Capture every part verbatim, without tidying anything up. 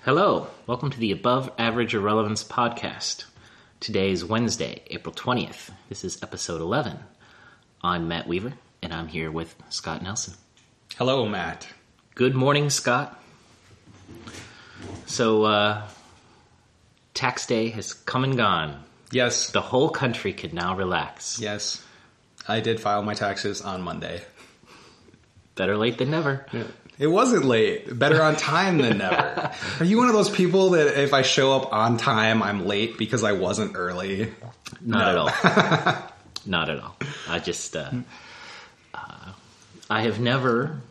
Hello, welcome to the Above Average Irrelevance podcast. Today is Wednesday, April twentieth. This is episode eleven. I'm Matt Weaver, and I'm here with Scott Nelson. Hello, Matt. Good morning, Scott. So, uh, tax day has come and gone. Yes. The whole country can now relax. Yes. I did file my taxes on Monday. Better late than never. Yeah. It wasn't late. Better on time than never. Are you one of those people that if I show up on time, I'm late because I wasn't early? Not No. at all. Not at all. I just, uh, uh, I have never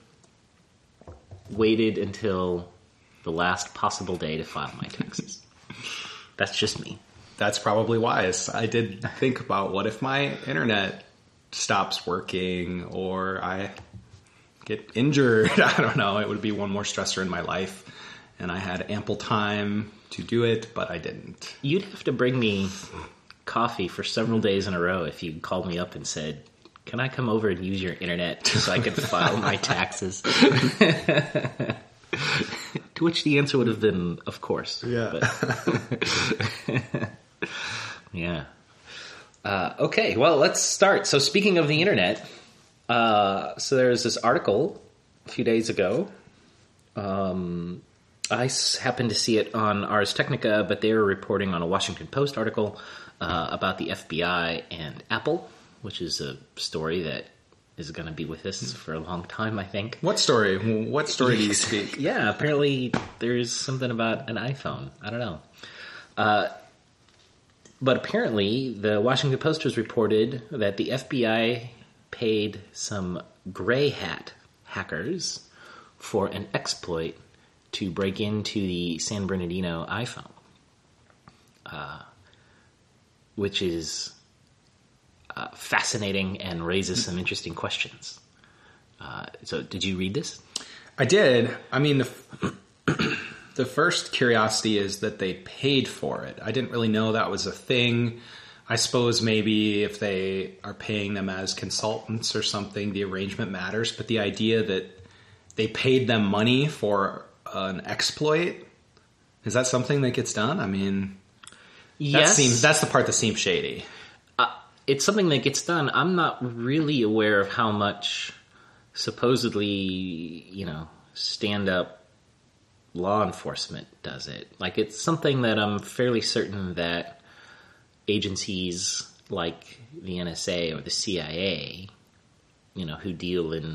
waited until the last possible day to file my taxes. That's just me. That's probably wise. I did think about what if my internet stops working or I get injured. I don't know. It would be one more stressor in my life. And I had ample time to do it, but I didn't. You'd have to bring me coffee for several days in a row if you called me up and said, can I come over and use your internet so I could file my taxes? To which the answer would have been, of course. Yeah. But yeah. Uh, okay, well, let's start. So speaking of the internet, uh, so there's this article a few days ago. Um, I s- happened to see it on Ars Technica, but they were reporting on a Washington Post article uh, about the F B I and Apple, which is a story that is going to be with us for a long time, I think. What story? What story do you speak? Yeah, apparently there's something about an iPhone. I don't know. Uh, but apparently the Washington Post has reported that the F B I paid some gray hat hackers for an exploit to break into the San Bernardino iPhone, uh, which is uh, fascinating and raises some interesting questions. Uh, so did you read this? I did. I mean, the, the first curiosity is that they paid for it. I didn't really know that was a thing. I suppose maybe if they are paying them as consultants or something, the arrangement matters. But the idea that they paid them money for an exploit, is that something that gets done? I mean, Yes. that seems, that's the part that seems shady. Uh, it's something that gets done. I'm not really aware of how much supposedly, you know, stand-up law enforcement does it. Like, it's something that I'm fairly certain that agencies like the N S A or the C I A, you know, who deal in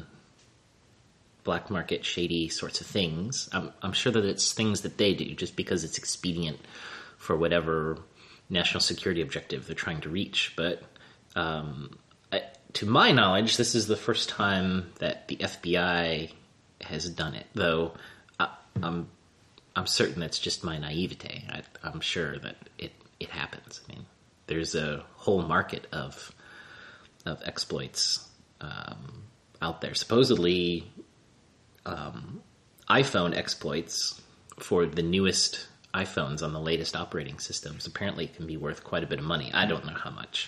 black market shady sorts of things, I'm, I'm sure that it's things that they do just because it's expedient for whatever national security objective they're trying to reach. But um, I, to my knowledge, this is the first time that the F B I has done it, though I, I'm I'm certain that's just my naivete. I, I'm sure that it, it happens. I mean, there's a whole market of of exploits um, out there. Supposedly, um, iPhone exploits for the newest iPhones on the latest operating systems apparently can be worth quite a bit of money. I don't know how much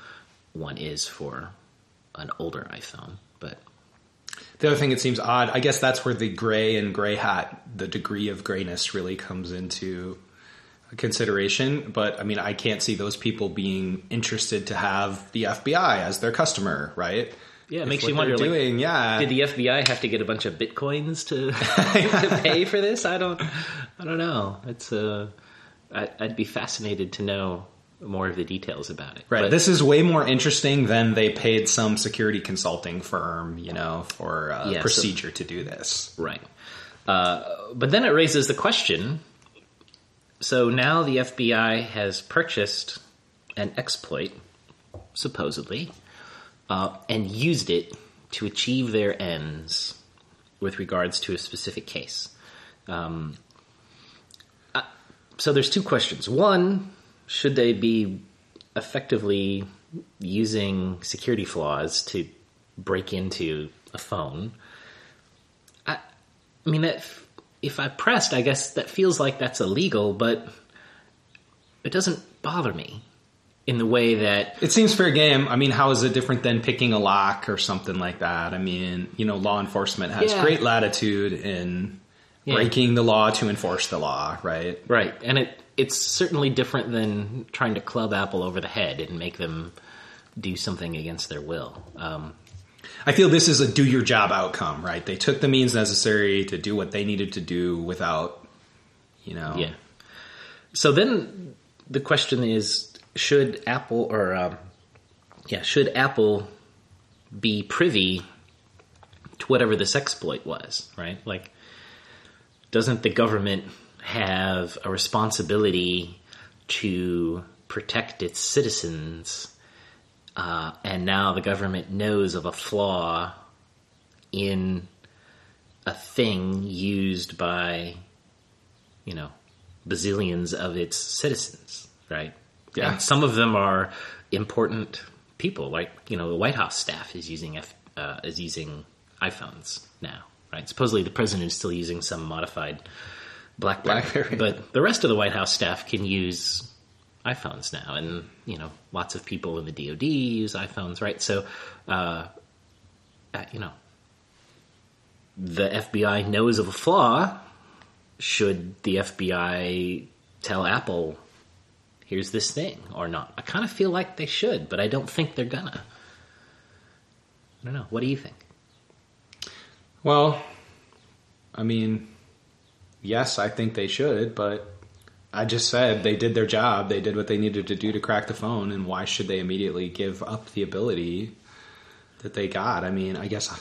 one is for an older iPhone, but The other thing that seems odd, I guess that's where the gray and gray hat, the degree of grayness really comes into consideration. But I mean, I can't see those people being interested to have the F B I as their customer, right? yeah, it If makes what you wonder, they're like, doing, yeah. did the F B I have to get a bunch of bitcoins to to pay for this? I don't, I don't know. It's uh, I, I'd be fascinated to know more of the details about it. Right. But, This is way more interesting than they paid some security consulting firm, you know, for a Yeah, so- procedure to do this. right. Uh, but then it raises the question. So now the F B I has purchased an exploit, supposedly, uh, and used it to achieve their ends with regards to a specific case. Um, uh, so there's two questions. One, should they be effectively using security flaws to break into a phone? I, I mean, that, if I pressed, I guess that feels like that's illegal, but it doesn't bother me in the way that... It seems fair game. I mean, how is it different than picking a lock or something like that? I mean, you know, law enforcement has Yeah. great latitude in Yeah. breaking the law to enforce the law, right? Right. And it it's certainly different than trying to club Apple over the head and make them do something against their will. Um, I feel this is a do your job outcome, right? They took the means necessary to do what they needed to do without, you know. Yeah. So then the question is, should Apple or, um, yeah, should Apple be privy to whatever this exploit was, right? Like, doesn't the government have a responsibility to protect its citizens? Uh, and now the government knows of a flaw in a thing used by, you know, bazillions of its citizens, right? Yeah. And some of them are important people, like, you know, the White House staff is using F, uh, is using iPhones now, right? Supposedly the president is still using some modified BlackBerry, BlackBerry. but the rest of the White House staff can use iPhones now, and, you know, lots of people in the D O D use iPhones, right? So, uh, uh, you know, the F B I knows of a flaw. Should the F B I tell Apple, here's this thing, or not? I kind of feel like they should, but I don't think they're gonna. I don't know. What do you think? Well, I mean, yes, I think they should, but I just said they did their job. They did what they needed to do to crack the phone, and why should they immediately give up the ability that they got? I mean, I guess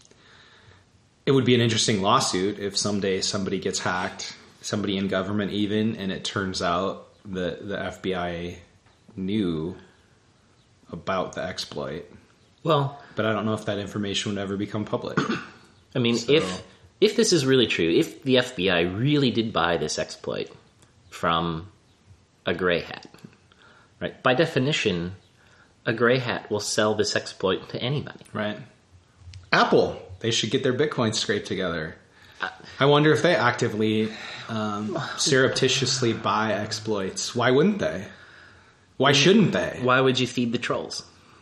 it would be an interesting lawsuit if someday somebody gets hacked, somebody in government even, and it turns out that the F B I knew about the exploit. Well, but I don't know if that information would ever become public. I mean, So- if if this is really true, if the F B I really did buy this exploit from a gray hat, right? By definition, a gray hat will sell this exploit to anybody. Right. Apple, they should get their Bitcoin scraped together. I wonder if they actively, um, surreptitiously buy exploits. Why wouldn't they? Why shouldn't they? Why would you feed the trolls?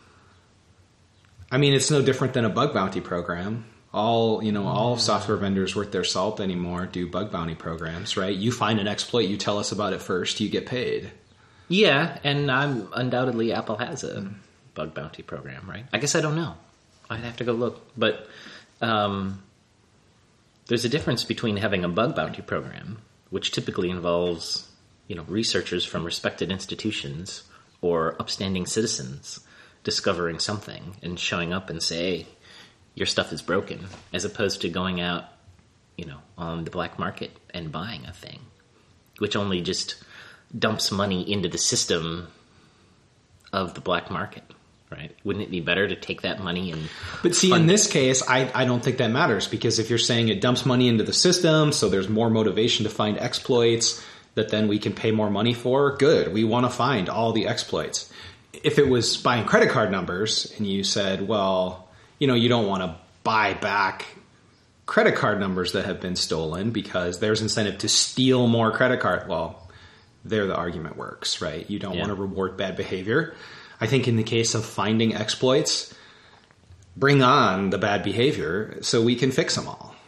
I mean, it's no different than a bug bounty program. All, you know, all software vendors worth their salt anymore do bug bounty programs, right? You find an exploit, you tell us about it first, you get paid. Yeah, and I'm undoubtedly Apple has a bug bounty program, right? I guess I don't know. I'd have to go look. But um, there's a difference between having a bug bounty program, which typically involves, you know, researchers from respected institutions or upstanding citizens discovering something and showing up and say, hey, your stuff is broken, as opposed to going out, you know, on the black market and buying a thing, which only just dumps money into the system of the black market, right? Wouldn't it be better to take that money and... But see, fund in it? this case, I, I don't think that matters, because if you're saying it dumps money into the system, so there's more motivation to find exploits that then we can pay more money for, good. We want to find all the exploits. If it was buying credit card numbers and you said, well, you know, you don't want to buy back credit card numbers that have been stolen because there's incentive to steal more credit card. Well, there the argument works, right? You don't Yeah. want to reward bad behavior. I think in the case of finding exploits, bring on the bad behavior so we can fix them all.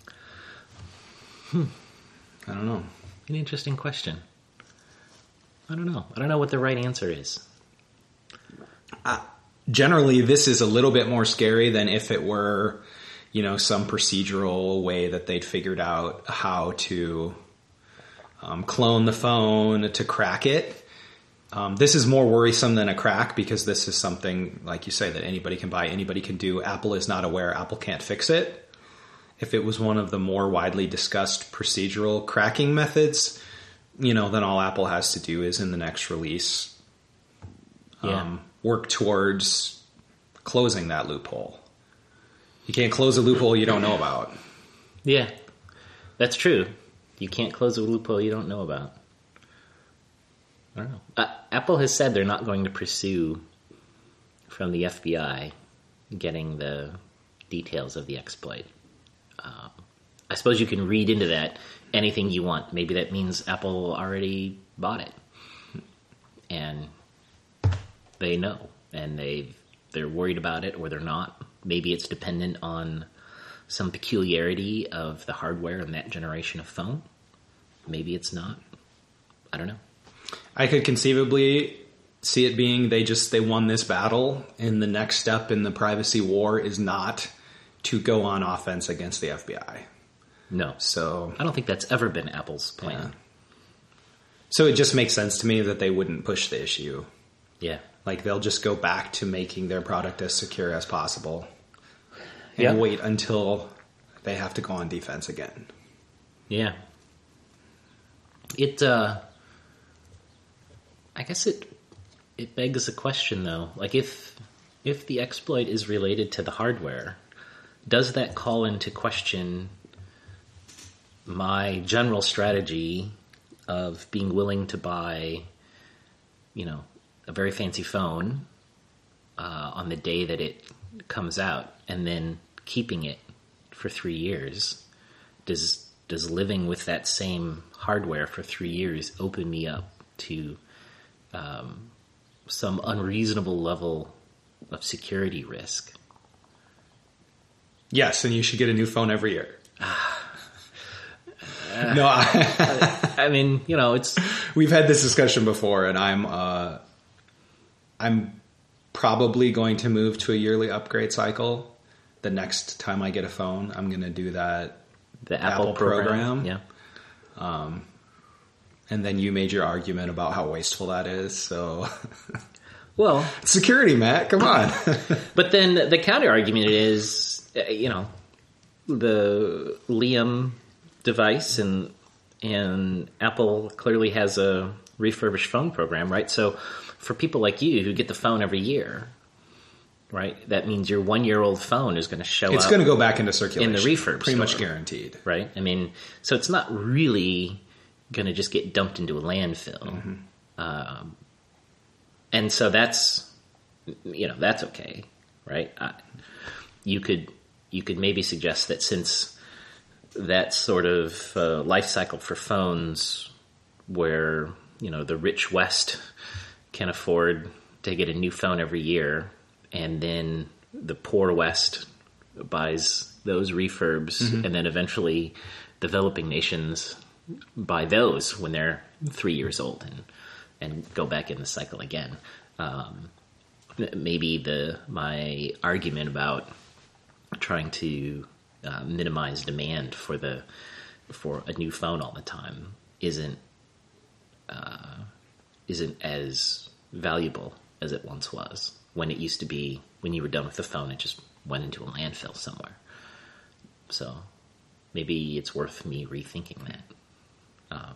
Hmm. I don't know. An interesting question. I don't know. I don't know what the right answer is. Generally, this is a little bit more scary than if it were, you know, some procedural way that they'd figured out how to um, clone the phone to crack it. Um, this is more worrisome than a crack because this is something, like you say, that anybody can buy, anybody can do. Apple is not aware. Apple can't fix it. If it was one of the more widely discussed procedural cracking methods, you know, then all Apple has to do is in the next release Yeah. um, work towards closing that loophole. You can't close a loophole you don't know about. Yeah, that's true. You can't close a loophole you don't know about. I don't know. Uh, Apple has said they're not going to pursue from the F B I getting the details of the exploit. Um, I suppose you can read into that anything you want. Maybe that means Apple already bought it. And they know, and they they're worried about it, or they're not. Maybe it's dependent on some peculiarity of the hardware in that generation of phone. Maybe it's not. I don't know. I could conceivably see it being they just they won this battle, and the next step in the privacy war is not to go on offense against the F B I. No. So I don't think that's ever been Apple's plan. Yeah. So it just makes sense to me that they wouldn't push the issue. Yeah. Like they'll just go back to making their product as secure as possible and Yeah. wait until they have to go on defense again. Yeah. It, uh, I guess it, it begs a question though. Like if, if the exploit is related to the hardware, does that call into question my general strategy of being willing to buy, you know, a very fancy phone uh, on the day that it comes out and then keeping it for three years? Does does living with that same hardware for three years open me up to um, some unreasonable level of security risk? Yes, and you should get a new phone every year. no, I, I mean, you know, it's we've had this discussion before, and I'm uh, I'm probably going to move to a yearly upgrade cycle. The next time I get a phone, I'm going to do that. The Apple, Apple program. program. Yeah. Um, and then you made your argument about how wasteful that is. So, well, security, Matt, come on. But then the counter argument is, you know, the Liam device and and Apple clearly has a refurbished phone program, right? So for people like you who get the phone every year, right, that means your one-year-old phone is going to show it's up. It's going to go back into circulation. In the refurb Pretty store, much guaranteed. Right? I mean, so it's not really going to just get dumped into a landfill. Mm-hmm. Um, and so that's, you know, that's okay, right? I, you could you could maybe suggest that since that sort of uh, life cycle for phones where, you know, the rich West can afford to get a new phone every year, and then the poor West buys those refurbs, mm-hmm. and then eventually developing nations buy those when they're three years old and and go back in the cycle again. Um, maybe the my argument about trying to uh, minimize demand for the for a new phone all the time isn't uh, isn't as valuable as it once was. When it used to be, when you were done with the phone, it just went into a landfill somewhere. So maybe it's worth me rethinking that. Um,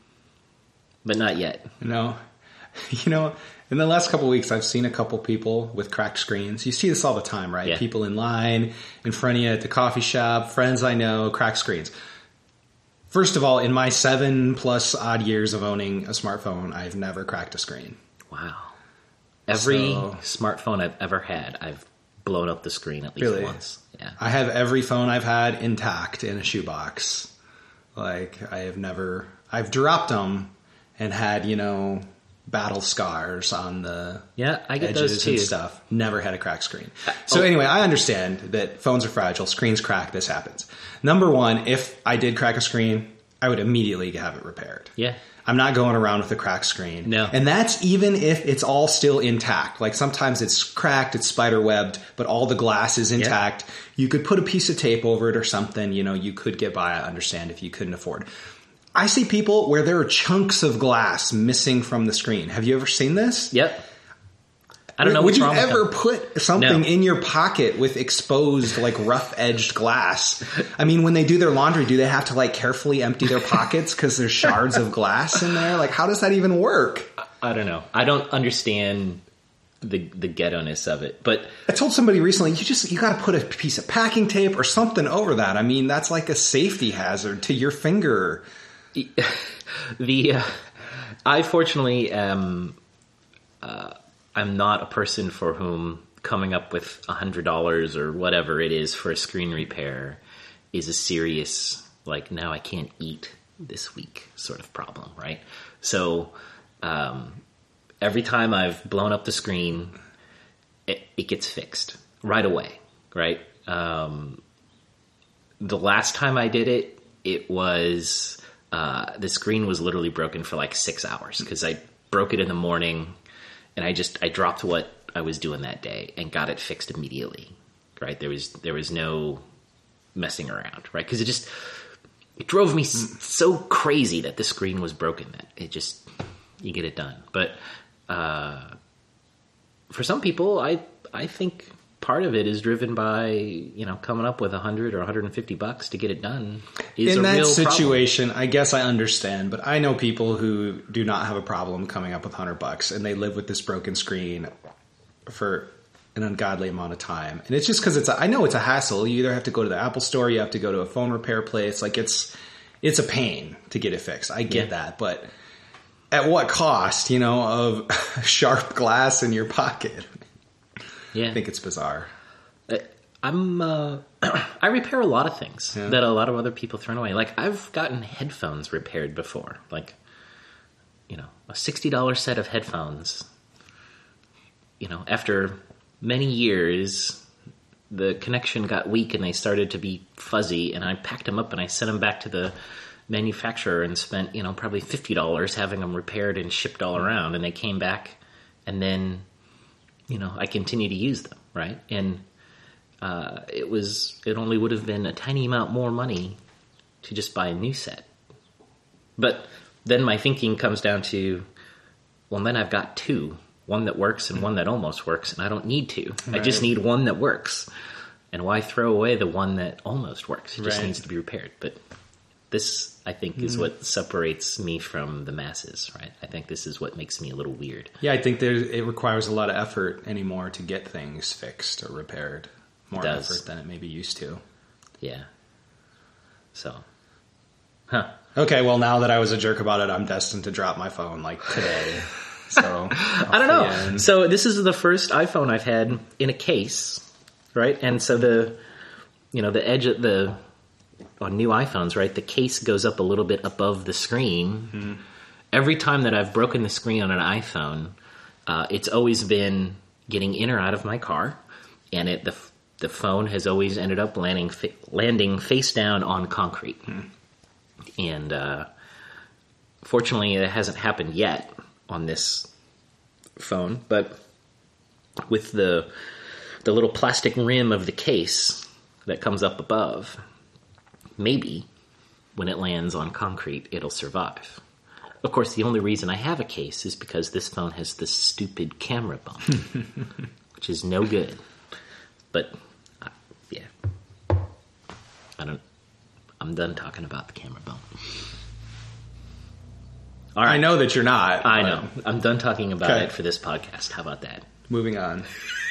but not yet. No. You know, in the last couple of weeks, I've seen a couple people with cracked screens. You see this all the time, right? Yeah. People in line, in front of you at the coffee shop, friends I know, cracked screens. First of all, in my seven plus odd years of owning a smartphone, I've never cracked a screen. Wow. Every So- smartphone I've ever had, I've blown up the screen at least Really? once. Yeah. I have every phone I've had intact in a shoebox. Like, I have never... I've dropped them and had, you know, battle scars on the Yeah, I get edges those too. and stuff. Never had a cracked screen. So oh. anyway, I understand that phones are fragile. Screens crack. This happens. Number one, if I did crack a screen, I would immediately have it repaired. Yeah. I'm not going around with a cracked screen. No. And that's even if it's all still intact. Like sometimes it's cracked, it's spider webbed, but all the glass is intact. Yeah. You could put a piece of tape over it or something. You know, you could get by. I understand if you couldn't afford. I see people where there are chunks of glass missing from the screen. Have you ever seen this? Yep. I don't know. Would what's you wrong with ever them. put something No. in your pocket with exposed, like rough-edged glass? I mean, when they do their laundry, do they have to like carefully empty their pockets because there's shards of glass in there? Like, how does that even work? I don't know. I don't understand the the ghetto-ness of it. But I told somebody recently, you just you got to put a piece of packing tape or something over that. I mean, that's like a safety hazard to your finger. the uh, I fortunately am. Uh, I'm not a person for whom coming up with a hundred dollars or whatever it is for a screen repair is a serious, like, now I can't eat this week sort of problem, right? So um, every time I've blown up the screen, it, it gets fixed right away, right? Um, the last time I did it, it was uh, the screen was literally broken for like six hours because I broke it in the morning, and I just I dropped what I was doing that day and got it fixed immediately. Right, there was there was no messing around, right? Because it just it drove me so crazy that the screen was broken that it just you get it done. But uh, for some people, I I think part of it is driven by, you know, coming up with a hundred or a hundred and fifty bucks to get it done. Is in a that real situation, problem. I guess I understand, but I know people who do not have a problem coming up with hundred bucks, and they live with this broken screen for an ungodly amount of time. And it's just because it's a, I know it's a hassle. You either have to go to the Apple store, you have to go to a phone repair place. Like it's it's a pain to get it fixed. I get yeah. that, but at what cost? You know, of sharp glass in your pocket. Yeah, I think it's bizarre. I'm uh, I repair a lot of things yeah. that a lot of other people throw away. Like I've gotten headphones repaired before. Like, you know, a sixty dollars set of headphones. You know, after many years, the connection got weak and they started to be fuzzy, and I packed them up and I sent them back to the manufacturer and spent, you know, probably fifty dollars having them repaired and shipped all around, and they came back, and then, you know, I continue to use them, right? And uh, it was, it only would have been a tiny amount more money to just buy a new set. But then my thinking comes down to, well, then I've got two. One that works and one that almost works, and I don't need two. Right. I just need one that works. And why throw away the one that almost works? It just right. needs to be repaired. But this, I think, is mm. what separates me from the masses, right? I think this is what makes me a little weird. Yeah, I think there, it requires a lot of effort anymore to get things fixed or repaired. More effort than it maybe used to. Yeah. So, huh. Okay, well, now that I was a jerk about it, I'm destined to drop my phone, like, today. So I don't know. So this is the first iPhone I've had in a case, right? And so the, you know, the edge of the on new iPhones, right? The case goes up a little bit above the screen. Mm-hmm. Every time that I've broken the screen on an iPhone, uh, it's always been getting in or out of my car, and it the the phone has always ended up landing landing face down on concrete. Mm-hmm. And uh, fortunately, it hasn't happened yet on this phone, but with the the little plastic rim of the case that comes up above, maybe when it lands on concrete, it'll survive. Of course, the only reason I have a case is because this phone has this stupid camera bump, which is no good. But uh, yeah, I don't. I'm done talking about the camera bump. All right. I know that you're not. I know. I'm done talking about okay. it for this podcast. How about that? Moving on.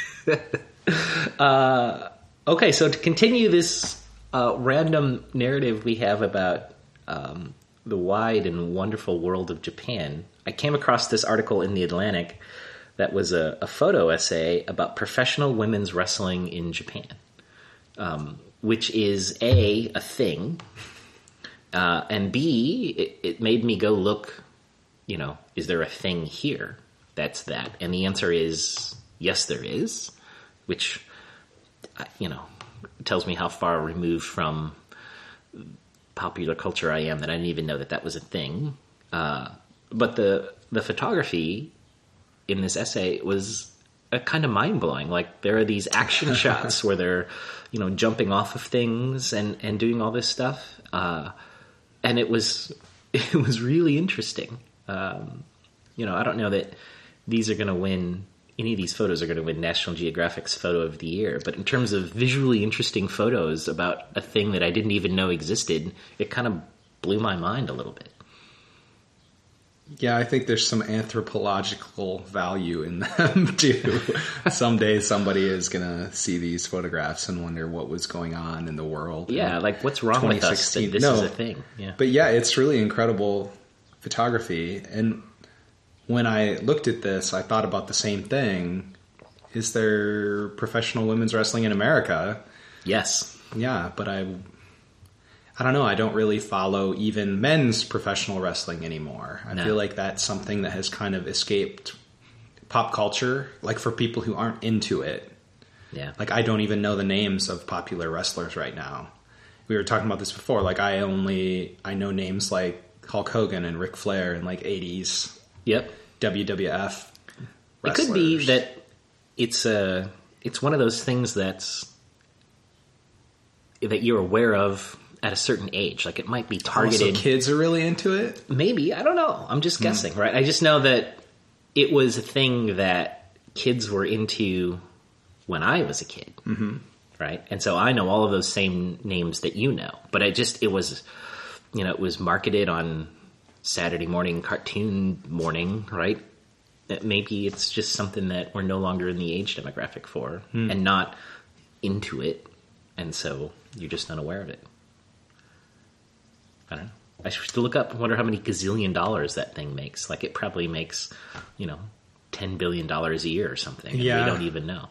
uh, okay, so to continue this uh, random narrative we have about um, the wide and wonderful world of Japan, I came across this article in The Atlantic that was a, a photo essay about professional women's wrestling in Japan, um, which is A, a thing, uh, and B, it, it made me go look... You know, is there a thing here that's that? And the answer is yes, there is, which, you know, tells me how far removed from popular culture I am that I didn't even know that that was a thing. Uh, but the the photography in this essay was uh, kind of mind-blowing. Like, there are these action shots where they're, you know, jumping off of things and, and doing all this stuff. Uh, and it was it was really interesting. Um, you know, I don't know that these are going to win, any of these photos are going to win National Geographic's Photo of the Year. But in terms of visually interesting photos about a thing that I didn't even know existed, it kind of blew my mind a little bit. Yeah, I think there's some anthropological value in them, too. Someday somebody is going to see these photographs and wonder what was going on in the world. Yeah, like, what's wrong with us that this no, is a thing? Yeah. But yeah, it's really incredible photography. And when I looked at this, I thought about the same thing. Is there professional women's wrestling in America? Yes. Yeah, but I I don't know, I don't really follow even men's professional wrestling anymore. I no. feel like that's something that has kind of escaped pop culture, like for people who aren't into it. Yeah. Like, I don't even know the names of popular wrestlers right now. we were talking about this before. Like I only I know names like Hulk Hogan and Ric Flair in like eighties. Yep. W W F. It could be that it's a it's one of those things that's that you're aware of at a certain age. Like it might be targeted. Oh, so kids are really into it? Maybe. I don't know. I'm just guessing, hmm. right? I just know that it was a thing that kids were into when I was a kid. Mm-hmm. Right? And so I know all of those same names that you know. But I just, it was, you know, it was marketed on Saturday morning, cartoon morning, right? That maybe it's just something that we're no longer in the age demographic for hmm. and not into it. And so you're just unaware of it. I don't know. I should look up and wonder how many gazillion dollars that thing makes. Like it probably makes, you know, ten billion dollars a year or something. And yeah. we don't even know.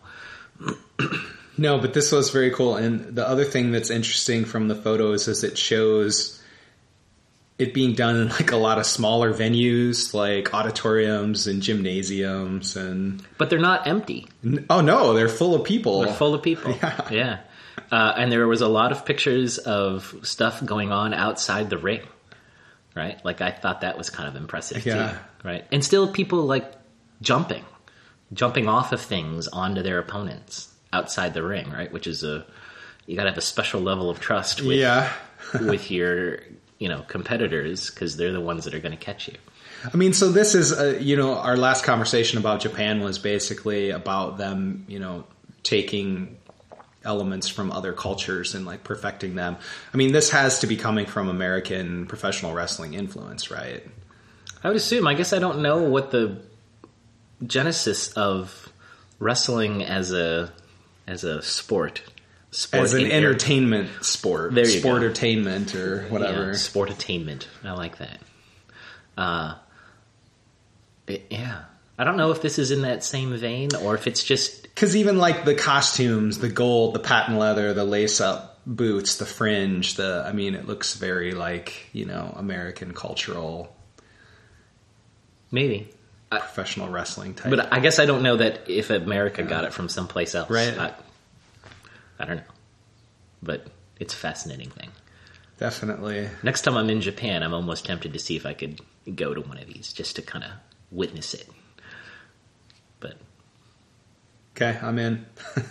No, but this was very cool. And the other thing that's interesting from the photos is it shows it being done in like a lot of smaller venues, like auditoriums and gymnasiums. And But they're not empty. Oh, no, they're full of people. They're full of people. Yeah. yeah. Uh, and there was a lot of pictures of stuff going on outside the ring, right? Like I thought that was kind of impressive yeah. too, right? And still people like jumping, jumping off of things onto their opponents outside the ring, right? Which is a, you got to have a special level of trust with, yeah. with your, you know, competitors because they're the ones that are going to catch you. I mean, so this is, uh, you know, our last conversation about Japan was basically about them, you know, taking elements from other cultures and like perfecting them. I mean, this has to be coming from American professional wrestling influence, right? I would assume. I guess I don't know what the genesis of wrestling as a as a sport, sport as an in- entertainment sport, there you sport go. entertainment or whatever. Yeah, sport attainment. I like that. Uh, it, yeah. I don't know if this is in that same vein or if it's just... Because even like the costumes, the gold, the patent leather, the lace-up boots, the fringe, the I mean, it looks very like, you know, American cultural... Maybe. Professional wrestling type. But I guess I don't know that if America got it from someplace else. Right. I, I don't know. But it's a fascinating thing. Definitely. Next time I'm in Japan, I'm almost tempted to see if I could go to one of these just to kind of witness it. But okay, I'm in.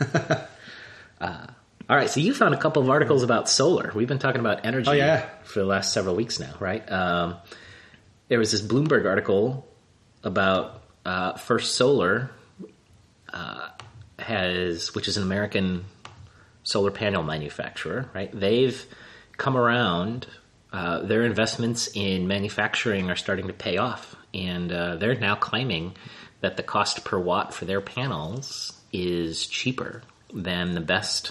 uh, all right, so you found a couple of articles about solar. We've been talking about energy oh, yeah. for the last several weeks now, right? Um, there was this Bloomberg article about uh, First Solar uh, has, which is an American solar panel manufacturer, right? They've come around. Uh, their investments in manufacturing are starting to pay off, and uh, they're now claiming that the cost per watt for their panels is cheaper than the best,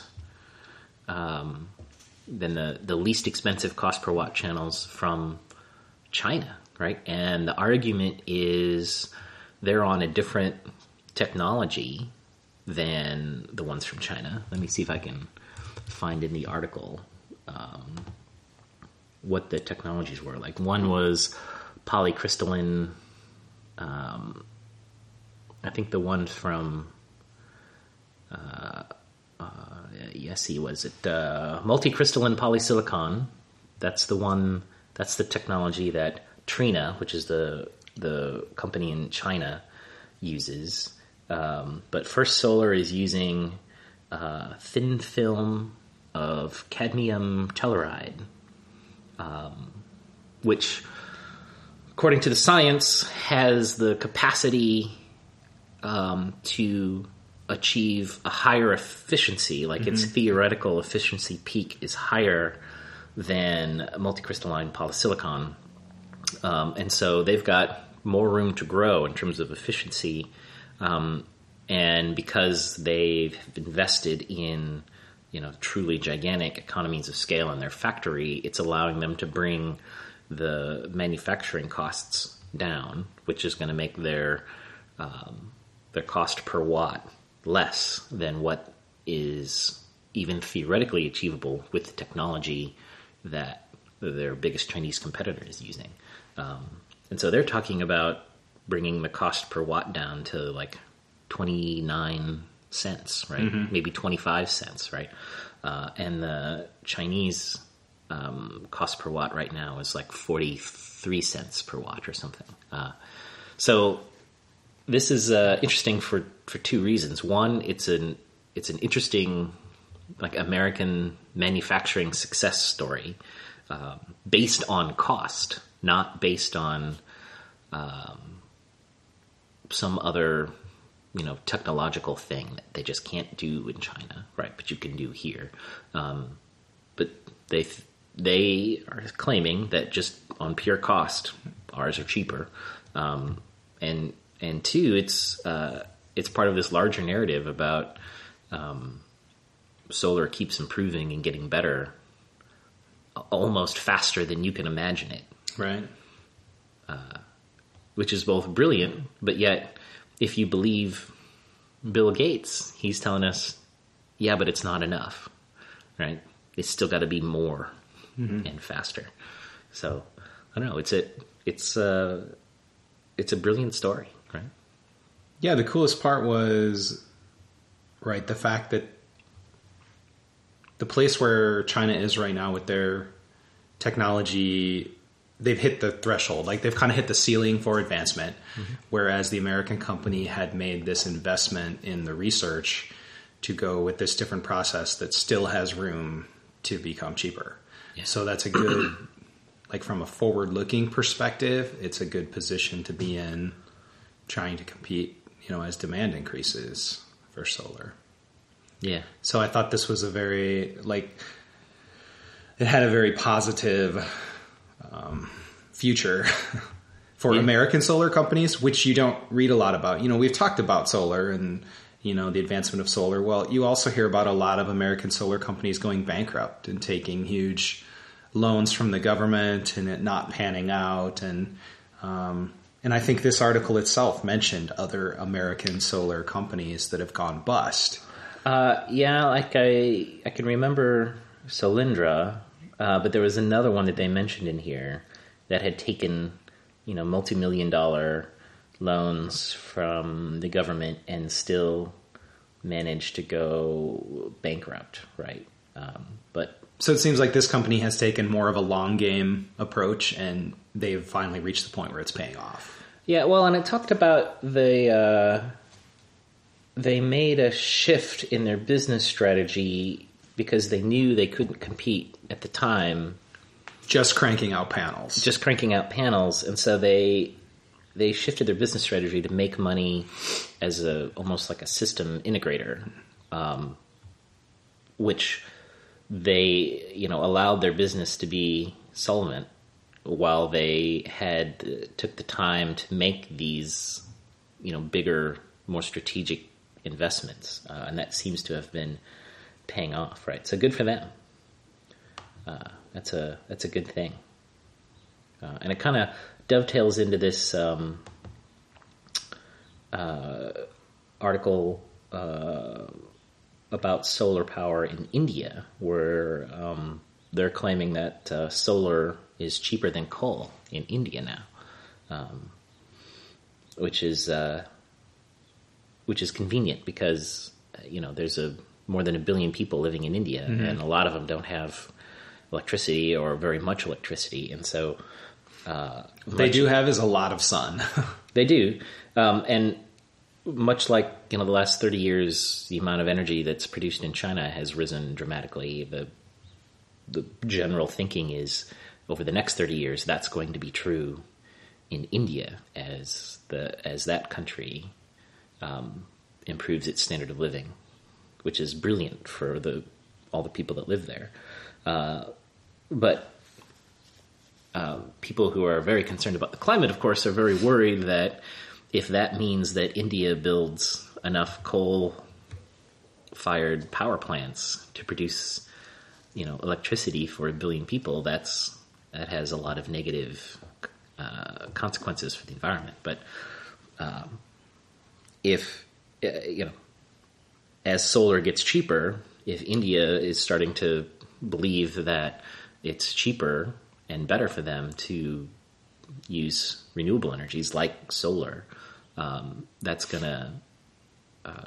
um, than the, the least expensive cost per watt channels from China, right? And the argument is they're on a different technology than the ones from China. Let me see if I can find in the article um, what the technologies were. Like one was polycrystalline. Um, I think the one from uh, uh, yes, he was it uh, multicrystalline polysilicon. That's the one. That's the technology that Trina, which is the the company in China, uses. Um, but First Solar is using uh, thin film of cadmium telluride, um, which, according to the science, has the capacity um, to achieve a higher efficiency. Like mm-hmm. its theoretical efficiency peak is higher than multicrystalline polysilicon. Um, and so they've got more room to grow in terms of efficiency. Um, and because they've invested in, you know, truly gigantic economies of scale in their factory, it's allowing them to bring the manufacturing costs down, which is going to make their um, their cost per watt less than what is even theoretically achievable with the technology that their biggest Chinese competitor is using. Um, and so they're talking about bringing the cost per watt down to like twenty-nine cents, right? Mm-hmm. Maybe twenty-five cents, right? Uh, and the Chinese um, cost per watt right now is like forty-three cents per watt or something. Uh, so this is uh, interesting for, for two reasons. One, it's an it's an interesting like American manufacturing success story um, based on cost, not based on um, some other, you know, technological thing that they just can't do in China, right? But you can do here. Um, but they they are claiming that just on pure cost, ours are cheaper. Um, and and two, it's uh, it's part of this larger narrative about um, solar keeps improving and getting better almost faster than you can imagine it. Right. Uh, which is both brilliant, but yet if you believe Bill Gates, he's telling us, yeah, but it's not enough, right? It's still got to be more mm-hmm. and faster. So I don't know. It's a, it's a, it's a brilliant story, right? Yeah. The coolest part was, right, the fact that the place where China is right now with their technology, they've hit the threshold. Like they've kind of hit the ceiling for advancement, mm-hmm. whereas the American company had made this investment in the research to go with this different process that still has room to become cheaper. Yeah. So that's a good, like from a forward-looking perspective, it's a good position to be in trying to compete, you know, as demand increases for solar. Yeah. So I thought this was a very, like, it had a very positive um, future for yeah. American solar companies, which you don't read a lot about. You know, we've talked about solar and, you know, the advancement of solar. Well, you also hear about a lot of American solar companies going bankrupt and taking huge loans from the government and it not panning out. And, um, and I think this article itself mentioned other American solar companies that have gone bust. Uh, yeah, like I, I can remember Solyndra, uh, but there was another one that they mentioned in here that had taken, you know, multi-million dollar loans from the government and still managed to go bankrupt, right? Um, but so it seems like this company has taken more of a long game approach, and they've finally reached the point where it's paying off. Yeah, well, and it talked about the. Uh, They made a shift in their business strategy because they knew they couldn't compete at the time. Just cranking out panels. Just cranking out panels. And so they they shifted their business strategy to make money as a almost like a system integrator, um, which they, you know, allowed their business to be solvent while they had took the time to make these, you know, bigger, more strategic investments, uh, and that seems to have been paying off, right? So good for them. Uh, that's a that's a good thing, uh, and it kind of dovetails into this um, uh, article uh, about solar power in India, where um, they're claiming that uh, solar is cheaper than coal in India now, um, which is. Uh, Which is convenient because, you know, there's a more than a billion people living in India, mm-hmm. and a lot of them don't have electricity or very much electricity, and so uh, they do have is a lot of sun. They do, um, and much like, you know, the last thirty years, the amount of energy that's produced in China has risen dramatically. The the general thinking is over the next thirty years, that's going to be true in India as the as that country. Um, improves its standard of living, which is brilliant for the all the people that live there. Uh, but uh, people who are very concerned about the climate, of course, are very worried that if that means that India builds enough coal-fired power plants to produce, you know, electricity for a billion people, that's that has a lot of negative uh, consequences for the environment. But um, if, you know, as solar gets cheaper, if India is starting to believe that it's cheaper and better for them to use renewable energies like solar, um, that's going to uh,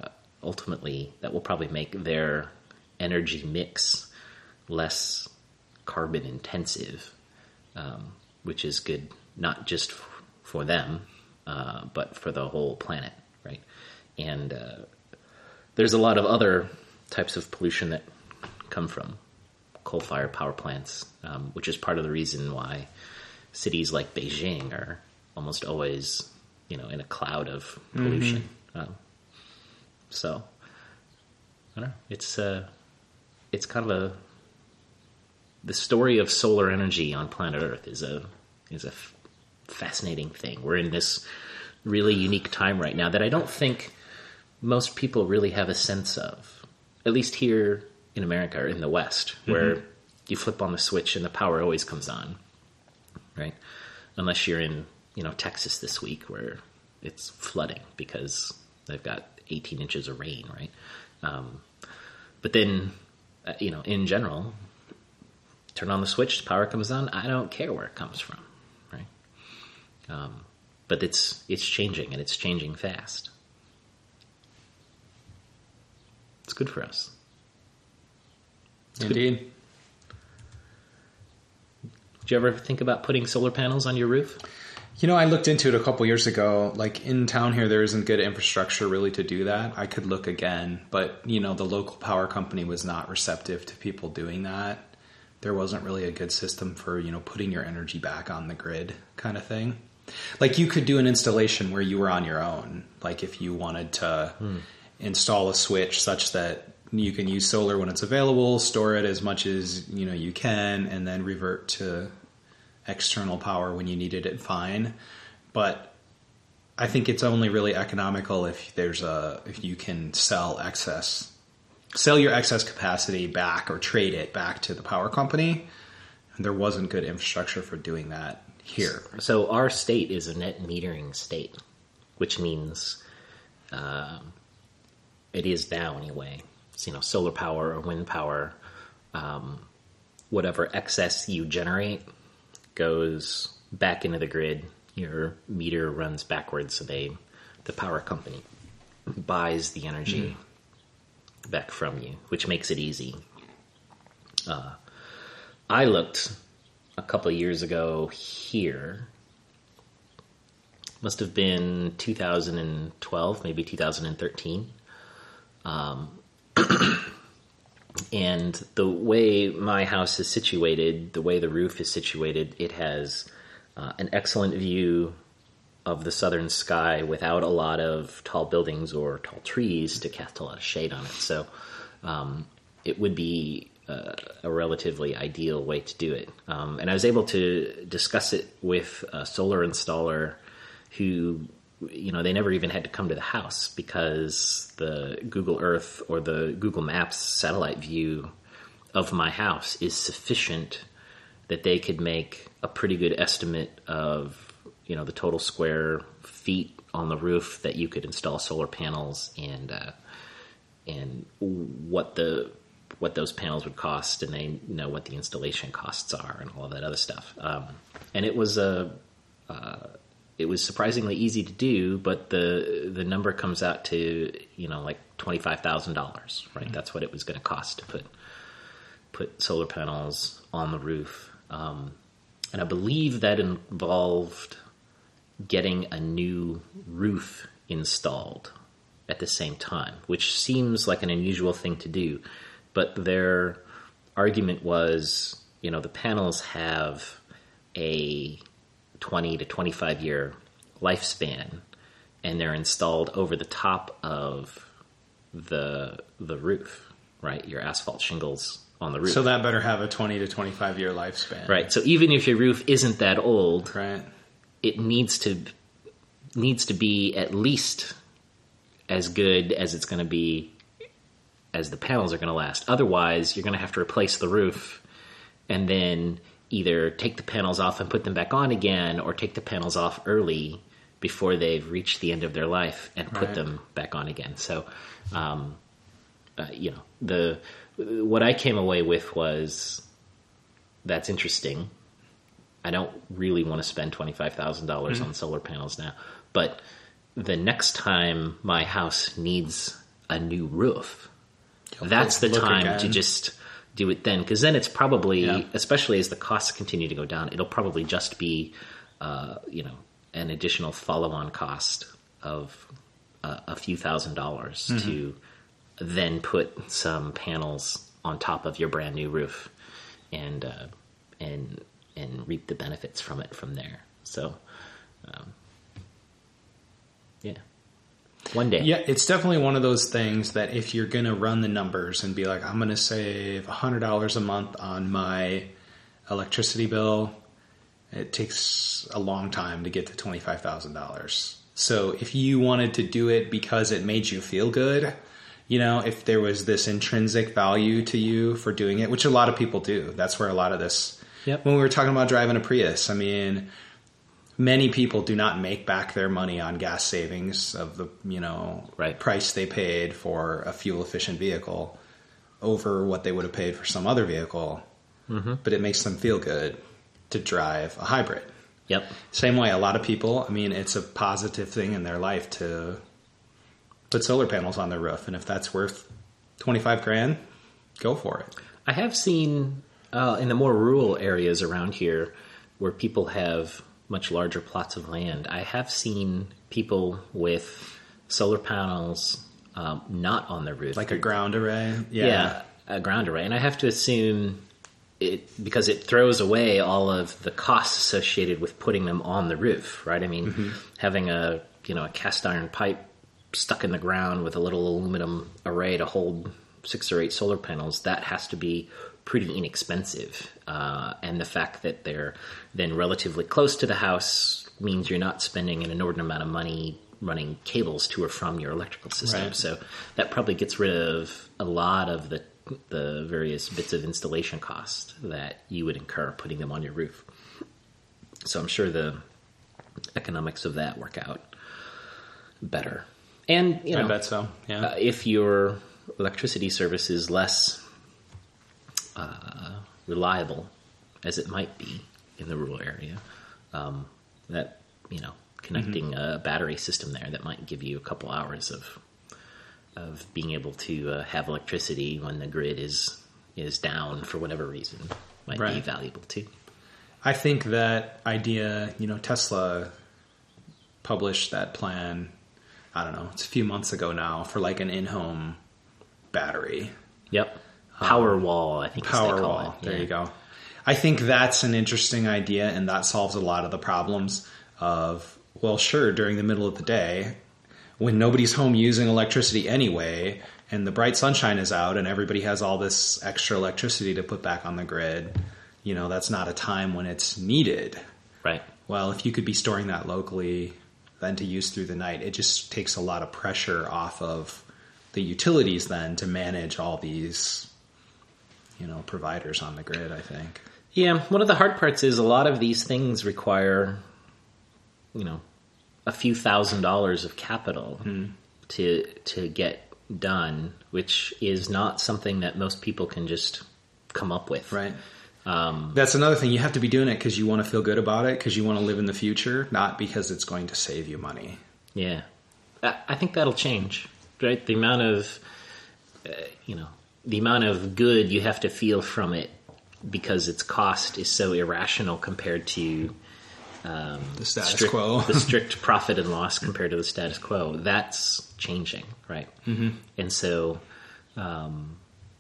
ultimately that will probably make their energy mix less carbon intensive, um, which is good not just f- for them, uh, but for the whole planet, right? And uh, there's a lot of other types of pollution that come from coal-fired power plants, um, which is part of the reason why cities like Beijing are almost always, you know, in a cloud of pollution. Mm-hmm. Um, so, I don't know. It's uh, it's kind of a the story of solar energy on planet Earth is a is a f- fascinating thing. We're in this really unique time right now that I don't think most people really have a sense of, at least here in America or in the West, where mm-hmm. you flip on the switch and the power always comes on, right? Unless you're in, you know, Texas this week where it's flooding because they've got eighteen inches of rain, right? Um, but then, uh, you know, in general, turn on the switch, the power comes on. I don't care where it comes from, right? Um, but it's it's changing, and it's changing fast. It's good for us. It's Indeed. Good. Did you ever think about putting solar panels on your roof? You know, I looked into it a couple years ago. Like in town here, there isn't good infrastructure really to do that. I could look again, but you know, the local power company was not receptive to people doing that. There wasn't really a good system for, you know, putting your energy back on the grid kind of thing. Like you could do an installation where you were on your own. Like if you wanted to hmm. install a switch such that you can use solar when it's available, store it as much as, you know, you can, and then revert to external power when you needed it, fine. But I think it's only really economical if there's a, if you can sell excess, sell your excess capacity back or trade it back to the power company. And there wasn't good infrastructure for doing that here. So our state is a net metering state, which means uh, it is now anyway. It's, you know, solar power or wind power, um, whatever excess you generate goes back into the grid. Your meter runs backwards, so they, the power company, buys the energy mm. back from you, which makes it easy. Uh, I looked a couple of years ago here. Must have been two thousand twelve, maybe two thousand thirteen. Um, and the way my house is situated, the way the roof is situated, it has uh, an excellent view of the southern sky without a lot of tall buildings or tall trees to cast a lot of shade on it. So um, it would be uh, a relatively ideal way to do it. Um, and I was able to discuss it with a solar installer who, you know, they never even had to come to the house because the Google Earth or the Google Maps satellite view of my house is sufficient that they could make a pretty good estimate of, you know, the total square feet on the roof that you could install solar panels and uh, and what the what those panels would cost, and they know what the installation costs are and all of that other stuff. Um, and it was a uh, It was surprisingly easy to do, but the the number comes out to, you know, like twenty-five thousand dollars, right? Mm-hmm. That's what it was going to cost to put put solar panels on the roof. Um, and I believe that involved getting a new roof installed at the same time, which seems like an unusual thing to do. But their argument was, you know, the panels have a twenty to twenty-five year lifespan, and they're installed over the top of the the roof, right? Your asphalt shingles on the roof. So that better have a twenty to twenty-five year lifespan. Right. So even if your roof isn't that old, right, it needs to needs to be at least as good as it's going to be as the panels are going to last. Otherwise, you're going to have to replace the roof and then either take the panels off and put them back on again, or take the panels off early before they've reached the end of their life and put right. them back on again. So, um, uh, you know, the what I came away with was, that's interesting. I don't really want to spend twenty-five thousand dollars mm-hmm. on solar panels now, but the next time my house needs a new roof, You'll that's the look time again. to just do it then. Because then it's probably, Yeah. especially as the costs continue to go down, it'll probably just be, uh, you know, an additional follow-on cost of uh, a few thousand dollars Mm-hmm. to then put some panels on top of your brand new roof and uh, and and reap the benefits from it from there. So, um, yeah, one day. Yeah, it's definitely one of those things that if you're going to run the numbers and be like, I'm going to save one hundred dollars a month on my electricity bill, it takes a long time to get to twenty-five thousand dollars. So if you wanted to do it because it made you feel good, you know, if there was this intrinsic value to you for doing it, which a lot of people do, that's where a lot of this, Yep. when we were talking about driving a Prius, I mean, many people do not make back their money on gas savings of the, you know, Right. price they paid for a fuel efficient vehicle over what they would have paid for some other vehicle. Mm-hmm. But it makes them feel good to drive a hybrid. Yep. Same way, a lot of people, I mean, it's a positive thing in their life to put solar panels on their roof. And if that's worth twenty-five grand, go for it. I have seen uh, in the more rural areas around here where people have much larger plots of land, I have seen people with solar panels um, not on their roof. Like a ground array. Yeah. Yeah, a ground array. And I have to assume it because it throws away all of the costs associated with putting them on the roof, right? I mean, mm-hmm. having a, you know, a cast iron pipe stuck in the ground with a little aluminum array to hold six or eight solar panels, that has to be pretty inexpensive. Uh, and the fact that they're then relatively close to the house means you're not spending an inordinate amount of money running cables to or from your electrical system. Right. So that probably gets rid of a lot of the the various bits of installation cost that you would incur putting them on your roof. So I'm sure the economics of that work out better. And, you know, I bet so. Yeah. uh, if your electricity service is less uh, reliable, as it might be in the rural area, um, that, you know, connecting mm-hmm. a battery system there that might give you a couple hours of of being able to uh, have electricity when the grid is is down for whatever reason might right. be valuable too. I think that idea, you know, Tesla published that plan, I don't know, it's a few months ago now, for like an in-home battery. Yep. Powerwall, I think is what they call Powerwall, it. there Yeah. you go. I think that's an interesting idea, and that solves a lot of the problems of, well, sure, during the middle of the day, when nobody's home using electricity anyway, and the bright sunshine is out and everybody has all this extra electricity to put back on the grid, you know, that's not a time when it's needed. Right. Well, if you could be storing that locally, then to use through the night, it just takes a lot of pressure off of the utilities then to manage all these, you know, providers on the grid, I think. Yeah, one of the hard parts is a lot of these things require, you know, a few thousand dollars of capital mm. to to get done, which is not something that most people can just come up with. Right. Um, That's another thing. You have to be doing it because you want to feel good about it, because you want to live in the future, not because it's going to save you money. Yeah. I, I think that'll change, right? The amount of, uh, you know, the amount of good you have to feel from it because its cost is so irrational compared to Um, the status strict, quo. the strict profit and loss compared to the status quo. That's changing, right? Mm-hmm. And so um,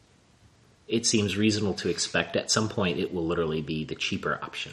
it seems reasonable to expect at some point it will literally be the cheaper option.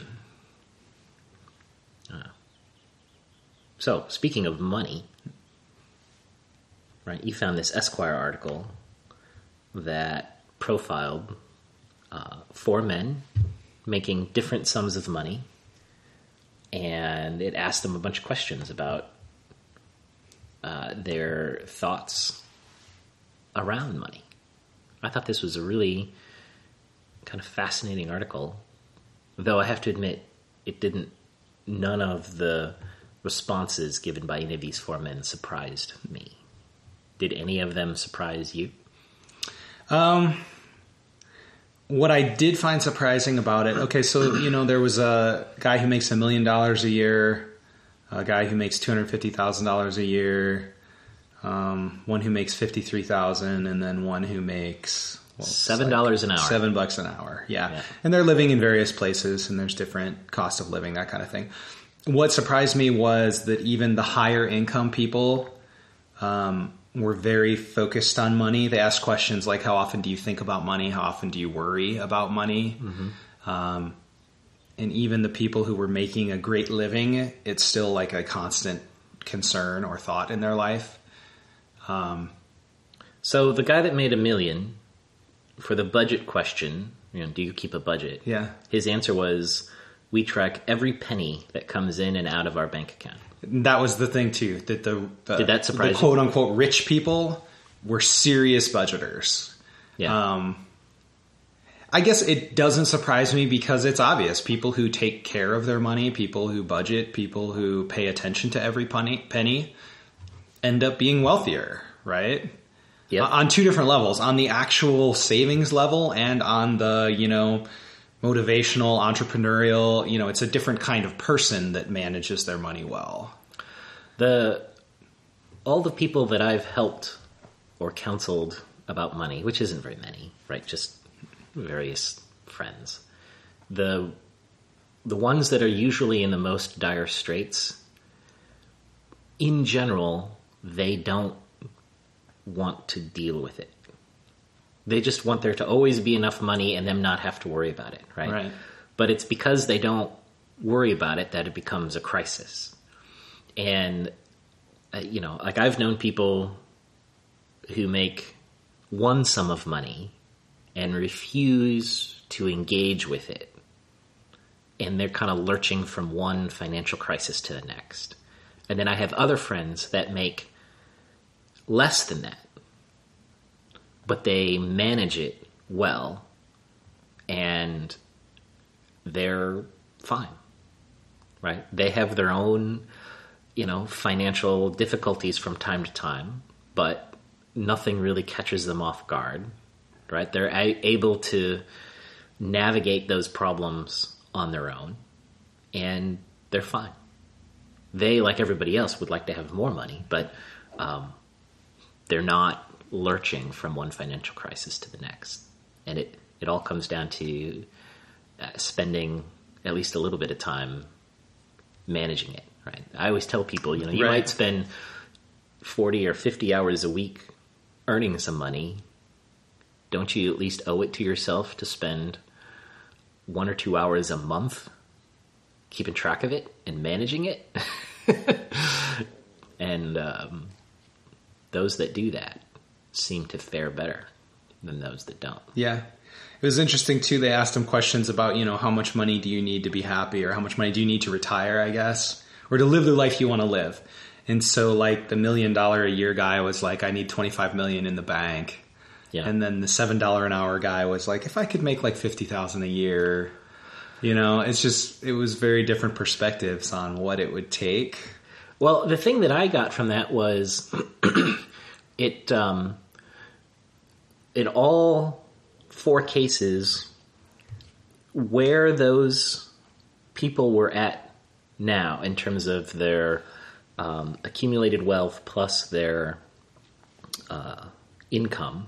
Uh, so speaking of money, right? You found this Esquire article that profiled uh, four men making different sums of money. And it asked them a bunch of questions about uh, their thoughts around money. I thought this was a really kind of fascinating article, though I have to admit it didn't, none of the responses given by any of these four men surprised me. Did any of them surprise you? Um... What I did find surprising about it, okay, so, you know, there was a guy who makes a million dollars a year, a guy who makes two hundred fifty thousand dollars a year, Um, one who makes fifty-three thousand, and then one who makes well, seven dollars like an hour, seven bucks an hour. Yeah. yeah, and they're living in various places, and there's different cost of living, that kind of thing. What surprised me was that even the higher income people um, were very focused on money. They asked questions like, "How often do you think about money? How often do you worry about money?" Mm-hmm. Um, and even the people who were making a great living, it's still like a constant concern or thought in their life. Um, so the guy that made a million, for the budget question, you know, do you keep a budget? Yeah. His answer was, we track every penny that comes in and out of our bank account. That was the thing too, that the, the, Did that surprise the quote unquote rich people were serious budgeters. Yeah. Um, I guess it doesn't surprise me because it's obvious. People who take care of their money, people who budget, people who pay attention to every penny, penny end up being wealthier, right? Yep. On two different levels, on the actual savings level and on the, you know, motivational, entrepreneurial, you know, it's a different kind of person that manages their money well. The all the people that I've helped or counseled about money, which isn't very many, right? Just various friends. The the ones that are usually in the most dire straits, in general, they don't want to deal with it. They just want there to always be enough money and them not have to worry about it, right? Right. But it's because they don't worry about it that it becomes a crisis. And, uh, you know, like I've known people who make one sum of money and refuse to engage with it. And they're kind of lurching from one financial crisis to the next. And then I have other friends that make less than that, but they manage it well, and they're fine, right? They have their own, you know, financial difficulties from time to time, but nothing really catches them off guard, right? They're a- able to navigate those problems on their own, and they're fine. They, like everybody else, would like to have more money, but um, they're not lurching from one financial crisis to the next. And it, it all comes down to uh, spending at least a little bit of time managing it, right? I always tell people, you know, you Right. might spend forty or fifty hours a week earning some money. Don't you at least owe it to yourself to spend one or two hours a month keeping track of it and managing it? And um, those that do that seem to fare better than those that don't. Yeah. It was interesting too. They asked him questions about, you know, how much money do you need to be happy, or how much money do you need to retire, I guess, or to live the life you want to live. And so like the million dollar a year guy was like, I need twenty-five million in the bank. Yeah. And then the seven dollars an hour guy was like, if I could make like fifty thousand a year, you know, it's just, it was very different perspectives on what it would take. Well, the thing that I got from that was it, um, in all four cases, where those people were at now in terms of their um, accumulated wealth plus their uh, income,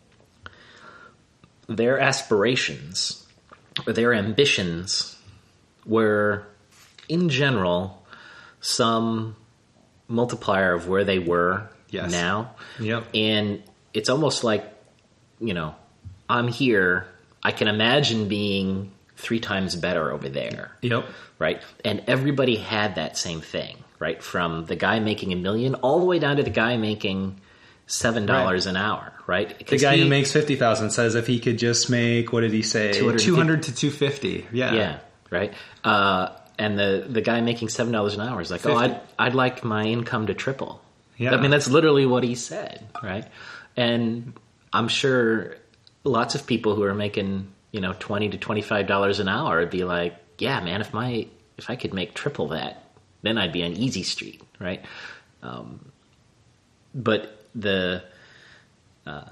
their aspirations or their ambitions were, in general, some multiplier of where they were Yes. now. Yep. And it's almost like, you know, I'm here, I can imagine being three times better over there. Yep. Right? And everybody had that same thing, right? From the guy making a million all the way down to the guy making seven dollars right. an hour, right? The 'Cause guy he, who makes fifty thousand says if he could just make, what did he say? two hundred to two fifty. Yeah. Yeah. Right. Uh, and the, the guy making seven dollars an hour is like, fifty. oh, I'd, I'd like my income to triple. Yeah. I mean, that's literally what he said, right? And I'm sure lots of people who are making, you know, twenty to twenty-five dollars an hour would be like, yeah, man, if my, if I could make triple that, then I'd be on easy street, right? Um, but the, uh,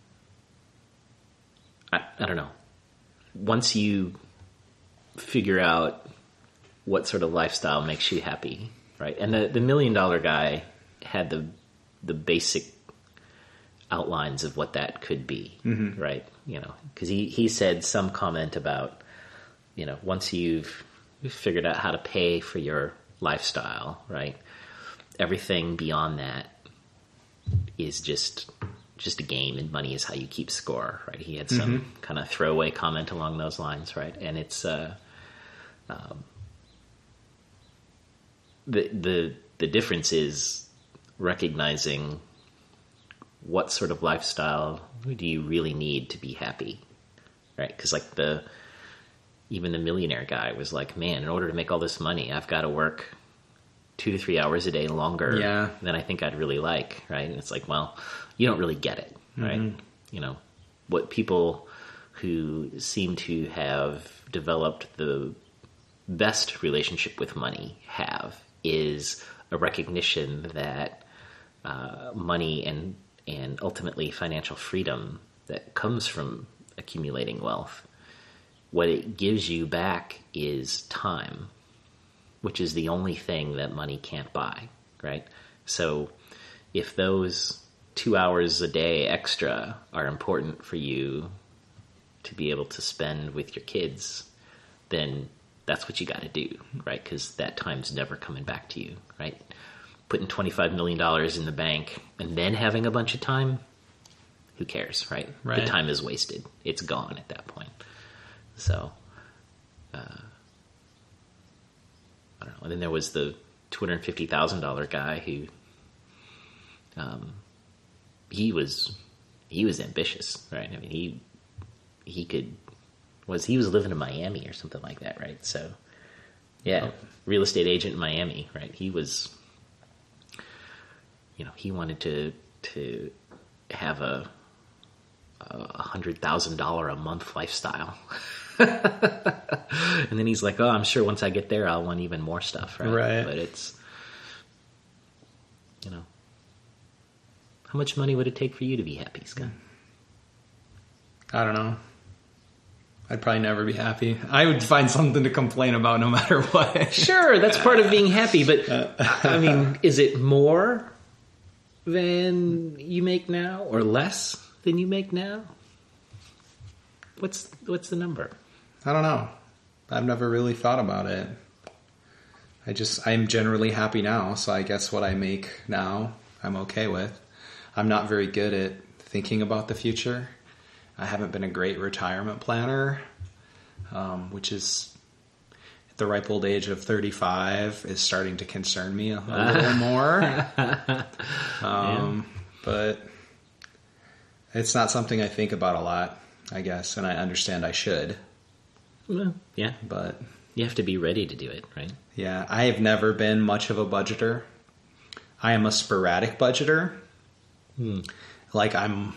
I, I don't know. Once you figure out what sort of lifestyle makes you happy, right? And the, the million dollar guy had the the basic outlines of what that could be, mm-hmm. right? You know, because he, he said some comment about, you know, once you've figured out how to pay for your lifestyle, right, everything beyond that is just just a game, and money is how you keep score, right? He had some mm-hmm. kind of throwaway comment along those lines, right? And it's uh, um, the the the difference is recognizing what sort of lifestyle do you really need to be happy, right? Because like the even the millionaire guy was like, man, in order to make all this money, I've got to work two to three hours a day longer yeah. than I think I'd really like, right? And it's like, well, you don't really get it, right? Mm-hmm. You know, what people who seem to have developed the best relationship with money have is a recognition that uh, money and and ultimately financial freedom that comes from accumulating wealth, what it gives you back is time, which is the only thing that money can't buy, right? So if those two hours a day extra are important for you to be able to spend with your kids, then that's what you got to do, right? Because that time's never coming back to you, right? Putting twenty-five million dollars in the bank and then having a bunch of time, who cares, right? Right. The time is wasted. It's gone at that point. So, uh, I don't know. And then there was the two hundred fifty thousand dollars guy who, um, he was, he was ambitious, right? I mean, he, he could, was, he was living in Miami or something like that, right? So, yeah, oh. real estate agent in Miami, right? He was, you know, he wanted to, to have a, a hundred thousand dollar a month lifestyle. And then he's like, oh, I'm sure once I get there, I'll want even more stuff, right? Right. But it's, you know, how much money would it take for you to be happy, Scott? I don't know. I'd probably never be happy. I would find something to complain about no matter what. Sure, that's part of being happy, but I mean, is it more than you make now or less than you make now? What's what's the number? I don't know. I've never really thought about it. I just, I'm generally happy now, so I guess what I make now, I'm okay with. I'm not very good at thinking about the future. I haven't been a great retirement planner, um, which is, at the ripe old age of thirty-five, is starting to concern me a, a little more. Um, yeah. But it's not something I think about a lot, I guess, and I understand I should. Well, yeah. But you have to be ready to do it, right? Yeah, I have never been much of a budgeter. I am a sporadic budgeter. Hmm. Like I'm,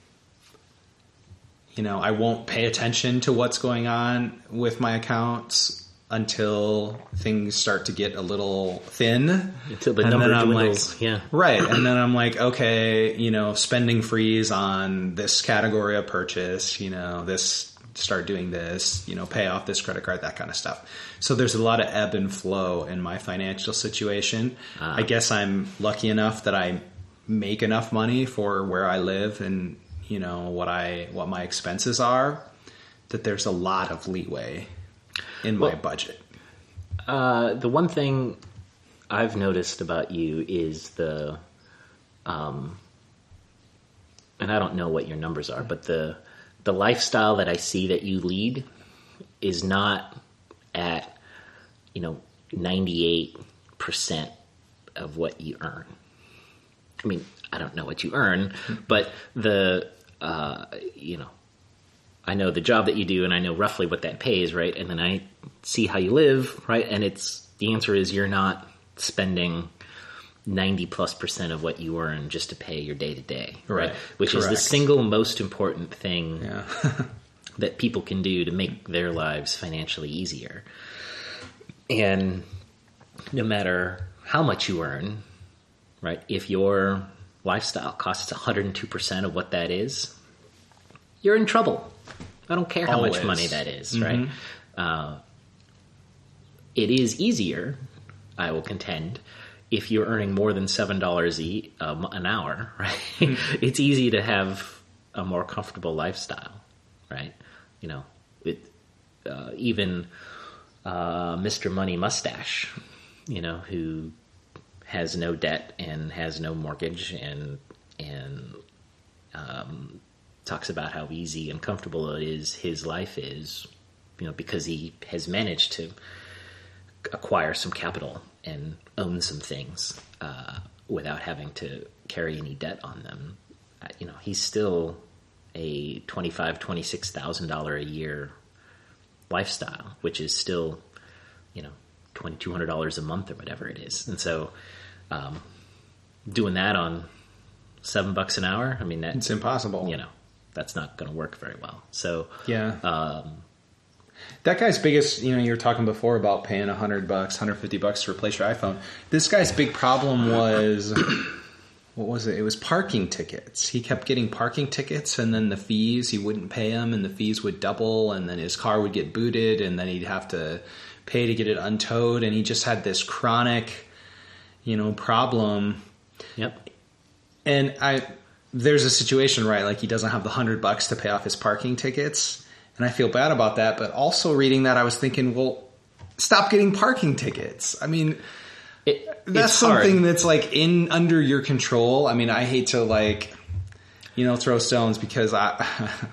you know, I won't pay attention to what's going on with my accounts until things start to get a little thin. Until the and number then I'm dwindles, like, yeah. Right, and then I'm like, okay, you know, spending freeze on this category of purchase, you know, this, start doing this, you know, pay off this credit card, that kind of stuff. So there's a lot of ebb and flow in my financial situation. Uh, I guess I'm lucky enough that I make enough money for where I live and, you know, what I what my expenses are, that there's a lot of leeway in my well, budget. Uh, the one thing I've noticed about you is the, um, and I don't know what your numbers are, but the the lifestyle that I see that you lead is not at, you know, ninety-eight percent of what you earn. I mean, I don't know what you earn, but the, uh, you know, I know the job that you do and I know roughly what that pays, right? And then I see how you live, right? And it's, the answer is you're not spending ninety plus percent of what you earn just to pay your day to day, right? Which Correct. Is the single most important thing yeah. that people can do to make their lives financially easier. And no matter how much you earn, right? If your lifestyle costs one hundred two percent of what that is, you're in trouble. I don't care how Always. much money that is, mm-hmm. right? Uh, it is easier, I will contend, if you're earning more than seven dollars e- um, an hour, right, mm-hmm. it's easy to have a more comfortable lifestyle, right? You know, it, uh, even uh, Mister Money Mustache, you know, who has no debt and has no mortgage and and um, talks about how easy and comfortable it is his life is, you know, because he has managed to acquire some capital and own some things uh, without having to carry any debt on them. Uh, you know, he's still a twenty-five thousand dollars, twenty-six thousand dollars a year lifestyle, which is still, you know, twenty-two hundred dollars a month or whatever it is. And so um, doing that on seven bucks an hour, I mean, that, it's impossible. You know, that's not going to work very well. So yeah. Um, That guy's biggest, you know, you were talking before about paying a hundred bucks, hundred fifty bucks to replace your iPhone. This guy's big problem was, what was it? It was parking tickets. He kept getting parking tickets, and then the fees, he wouldn't pay them, and the fees would double, and then his car would get booted, and then he'd have to pay to get it untowed, and he just had this chronic, you know, problem. Yep. And I, there's a situation, right? Like he doesn't have the hundred bucks to pay off his parking tickets. And I feel bad about that, but also reading that, I was thinking, well, stop getting parking tickets. I mean, it, that's something hard. That's like in under your control. I mean, I hate to like, you know, throw stones because I,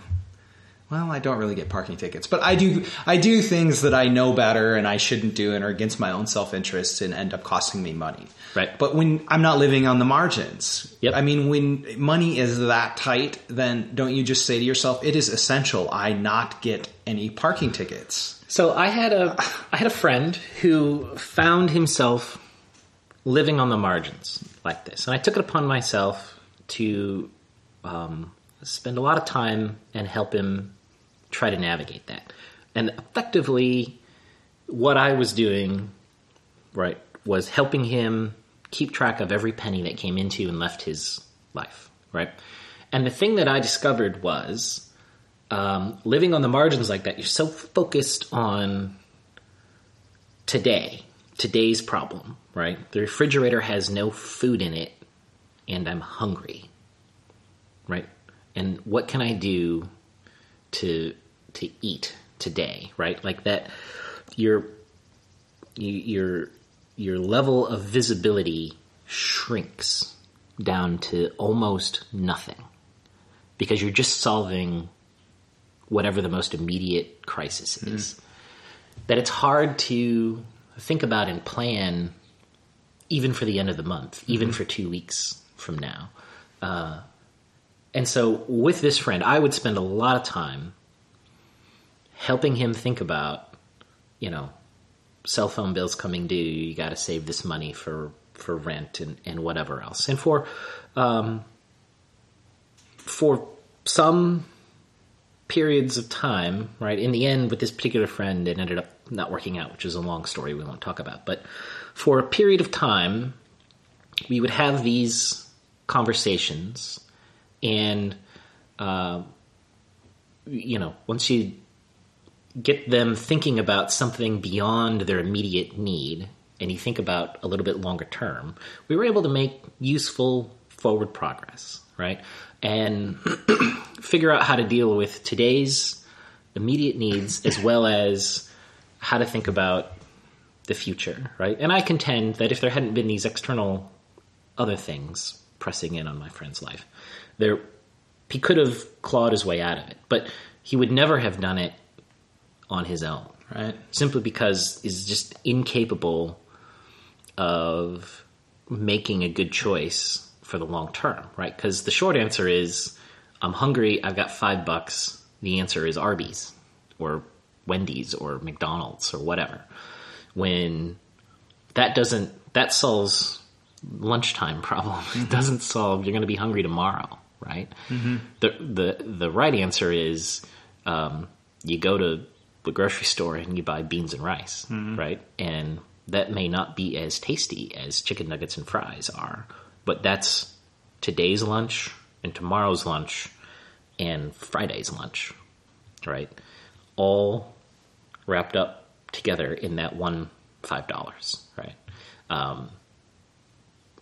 well, I don't really get parking tickets, but I do, I do things that I know better and I shouldn't do and are against my own self-interest and end up costing me money. Right. But when I'm not living on the margins, yep. I mean, when money is that tight, then don't you just say to yourself, it is essential I not get any parking tickets. So I had a, I had a friend who found himself living on the margins like this. And I took it upon myself to um, spend a lot of time and help him try to navigate that. And effectively what I was doing, right, was helping him keep track of every penny that came into and left his life, right? And the thing that I discovered was um, living on the margins like that, you're so focused on today, today's problem, right? The refrigerator has no food in it and I'm hungry, right? And what can I do to to eat today, right? Like that, your you, your your level of visibility shrinks down to almost nothing because you're just solving whatever the most immediate crisis is. Mm. That it's hard to think about and plan even for the end of the month, mm-hmm. even for two weeks from now. Uh, and so with this friend, I would spend a lot of time helping him think about, you know, cell phone bills coming due, you got to save this money for, for rent and, and whatever else. And for, um, for some periods of time, right, in the end with this particular friend, it ended up not working out, which is a long story we won't talk about. But for a period of time, we would have these conversations and, uh, you know, once you get them thinking about something beyond their immediate need, and you think about a little bit longer term, we were able to make useful forward progress, right? And figure out how to deal with today's immediate needs as well as how to think about the future, right? And I contend that if there hadn't been these external other things pressing in on my friend's life, there he could have clawed his way out of it, but he would never have done it on his own, right? Simply because he's just incapable of making a good choice for the long term, right? Because the short answer is, I'm hungry, I've got five bucks. The answer is Arby's or Wendy's or McDonald's or whatever. When that doesn't, that solves lunchtime problem. It doesn't solve, you're going to be hungry tomorrow, right? Mm-hmm. The, the, the right answer is, um, you go to the grocery store and you buy beans and rice, mm-hmm. right? And that may not be as tasty as chicken nuggets and fries are, but that's today's lunch and tomorrow's lunch and Friday's lunch, right? All wrapped up together in that one five dollars, right? Um,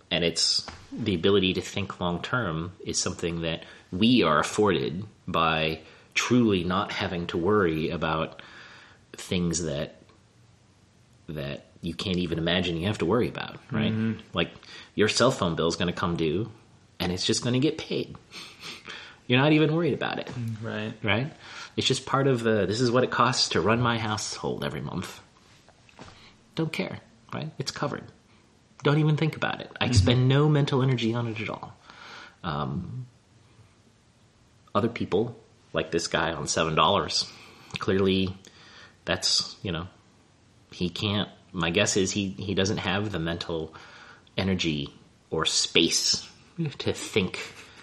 and it's the ability to think long term is something that we are afforded by truly not having to worry about things that that you can't even imagine you have to worry about, right? Mm-hmm. Like your cell phone bill is going to come due, and it's just going to get paid. You're not even worried about it, right? Right? It's just part of the. This is what it costs to run my household every month. Don't care, right? It's covered. Don't even think about it. I mm-hmm. spend no mental energy on it at all. Um, other people, like this guy on seven dollars, clearly that's, you know, he can't, my guess is he, he doesn't have the mental energy or space to think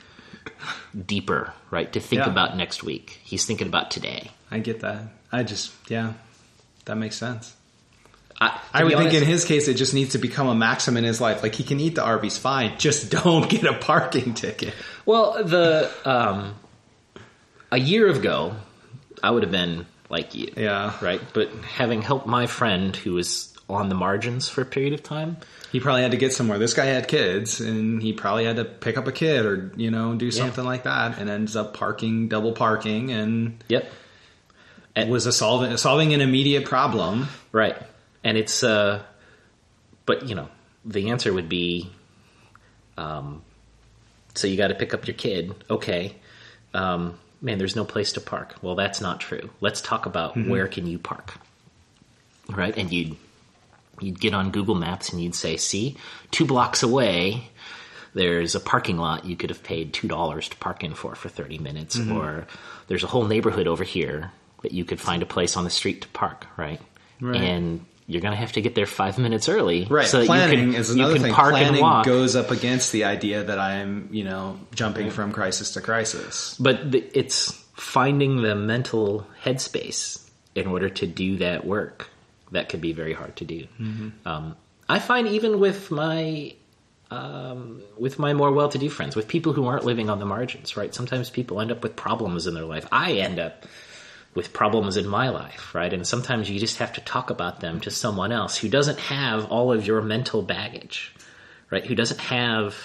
deeper, right? To think yeah. about next week. He's thinking about today. I get that. I just, yeah, that makes sense. I, I would honest, think in his case, it just needs to become a maxim in his life. Like, he can eat the Arby's fine, just don't get a parking ticket. Well, the um, a year ago, I would have been like you. Yeah. Right? But having helped my friend who was on the margins for a period of time. He probably had to get somewhere. This guy had kids, and he probably had to pick up a kid or, you know, do something yeah. like that, and ends up parking, double parking, and yep. it was a solving, solving an immediate problem. Right. And it's, uh, but, you know, the answer would be, um, so you got to pick up your kid. Okay. Um, man, there's no place to park. Well, that's not true. Let's talk about mm-hmm. where can you park, right? And you'd, you'd get on Google Maps and you'd say, see, two blocks away, there's a parking lot you could have paid two dollars to park in for for thirty minutes. Mm-hmm. Or there's a whole neighborhood over here that you could find a place on the street to park, right? Right. And you're going to have to get there five minutes early. Right. So Planning you can, is another you can thing. Park Planning and walk. Goes up against the idea that I'm, you know, jumping from crisis to crisis. But the, it's finding the mental headspace in order to do that work. That could be very hard to do. Mm-hmm. Um, I find even with my um, with my more well-to-do friends, with people who aren't living on the margins, right? Sometimes people end up with problems in their life. I end up with problems in my life, right? And sometimes you just have to talk about them to someone else who doesn't have all of your mental baggage, right? Who doesn't have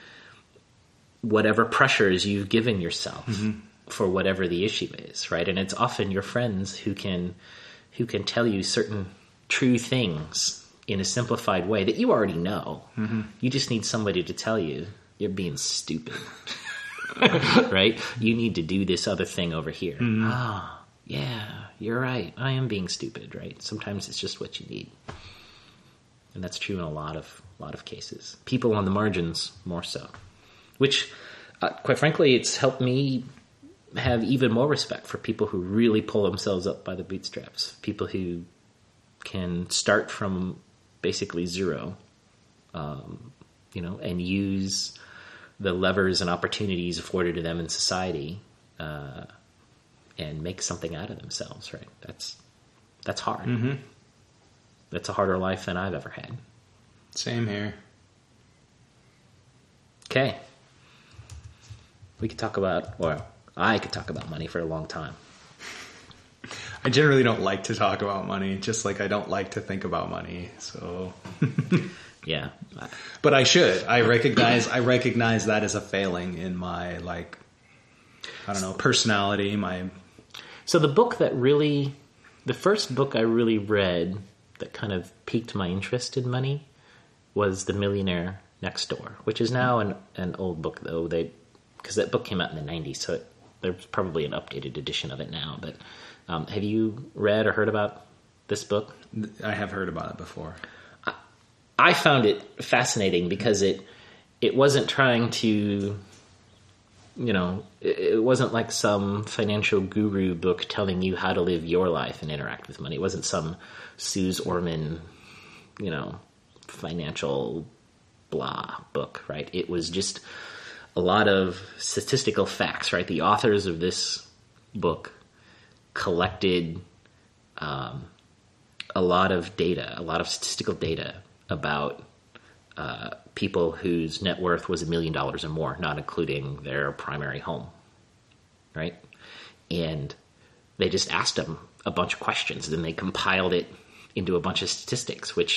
whatever pressures you've given yourself mm-hmm. for whatever the issue is, right? And it's often your friends who can who can tell you certain true things in a simplified way that you already know. Mm-hmm. You just need somebody to tell you you're being stupid, right? You need to do this other thing over here. Mm-hmm. Ah. Yeah, you're right. I am being stupid, right? Sometimes it's just what you need. And that's true in a lot of lot of cases. People on the margins, more so. Which, uh, quite frankly, it's helped me have even more respect for people who really pull themselves up by the bootstraps. People who can start from basically zero, um, you know, and use the levers and opportunities afforded to them in society uh and make something out of themselves, right? That's that's hard. Mm-hmm. That's a harder life than I've ever had. Same here. Okay. We could talk about, or I could talk about money for a long time. I generally don't like to talk about money, just like I don't like to think about money, so... Yeah. But I should. I recognize I recognize that as a failing in my, like, I don't know, personality, my... So the book that really, the first book I really read that kind of piqued my interest in money was The Millionaire Next Door, which is now an, an old book, though, they because that book came out in the nineties, so it, there's probably an updated edition of it now. But um, have you read or heard about this book? I have heard about it before. I, I found it fascinating because it it wasn't trying to... You know, it wasn't like some financial guru book telling you how to live your life and interact with money. It wasn't some Suze Orman, you know, financial blah book, right? It was just a lot of statistical facts, right? The authors of this book collected um, a lot of data, a lot of statistical data about uh, people whose net worth was a million dollars or more, not including their primary home, right? And they just asked them a bunch of questions, and then they compiled it into a bunch of statistics, which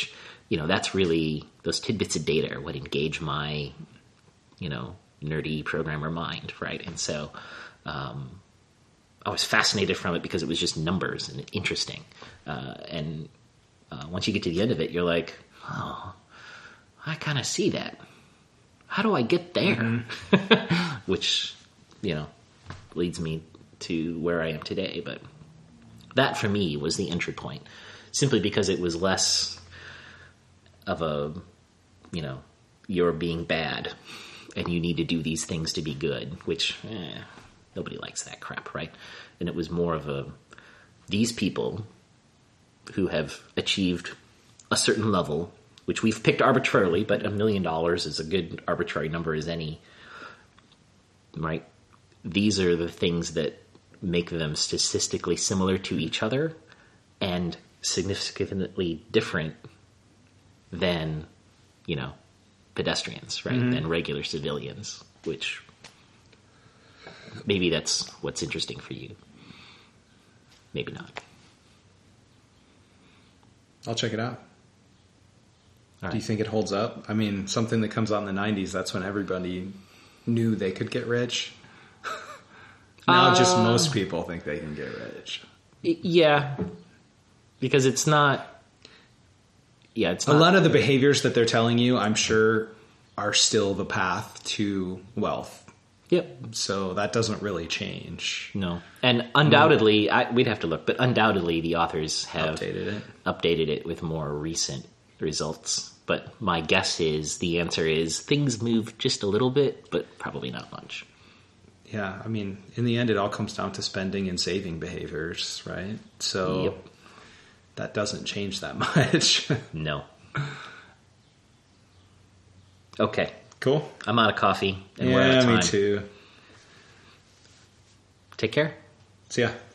you know, that's really, those tidbits of data are what engage my, you know, nerdy programmer mind, right? And so um, I was fascinated from it because it was just numbers and interesting. Uh, and uh, once you get to the end of it, you're like, oh, I kind of see that. How do I get there? Mm-hmm. Which, you know, leads me to where I am today. But that, for me, was the entry point, simply because it was less of a, you know, you're being bad and you need to do these things to be good, which eh, nobody likes that crap, right? And it was more of a, these people who have achieved a certain level, which we've picked arbitrarily, but a million dollars is a good arbitrary number as any, right? These are the things that make them statistically similar to each other and significantly different than, you know, pedestrians, right? Mm-hmm. Than regular civilians, which maybe that's what's interesting for you. Maybe not. I'll check it out. All right. Do you think it holds up? I mean, something that comes out in the nineties, that's when everybody knew they could get rich. Now uh, just most people think they can get rich. Yeah. Because it's not... Yeah, it's not... A lot of the behaviors that they're telling you, I'm sure, are still the path to wealth. Yep. So that doesn't really change. No. And undoubtedly, no. I, we'd have to look, but undoubtedly the authors have updated it. updated it with more recent results. But my guess is the answer is things move just a little bit, but probably not much. Yeah, I mean, in the end, it all comes down to spending and saving behaviors, right? So yep. That doesn't change that much. No. Okay. Cool. I'm out of coffee. And yeah, we're out of time. Me too. Take care. See ya.